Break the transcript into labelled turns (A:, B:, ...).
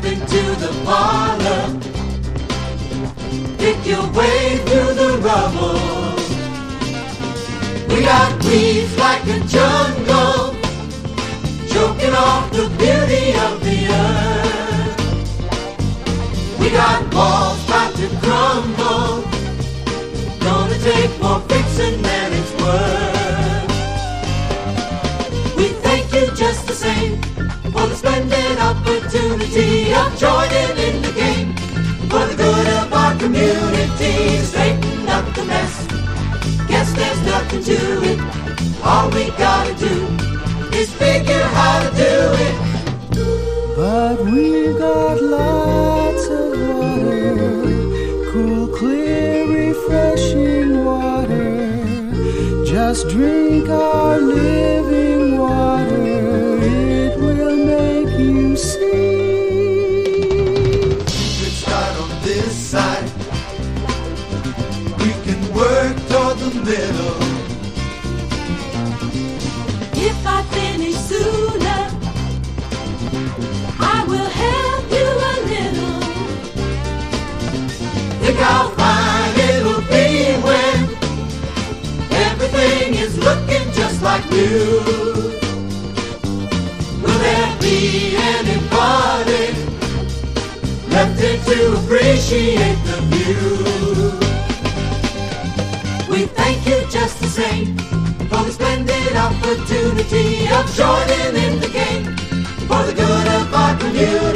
A: into the parlor. Pick your way through the rubble. We got weeds like a jungle, choking off the beauty of the earth. We got walls about to crumble, gonna take more fixing than it's worth. We thank you just the same for the splendid opportunity of joining in the game, for the good of our community, straighten up the mess. Guess there's nothing to it, all we gotta do is figure how to do it.
B: But we've got lots of water, cool, clear, refreshing water. Just drink our living water, it will make you see.
A: Let's start on this side, we can work toward the middle.
C: If I finish sooner, I will help you a little.
A: Think how fine it'll be when everything is looking just like new. Will there be anybody left here to appreciate the view? We thank you just the same for the splendid opportunity of joining in the game, for the good of our community.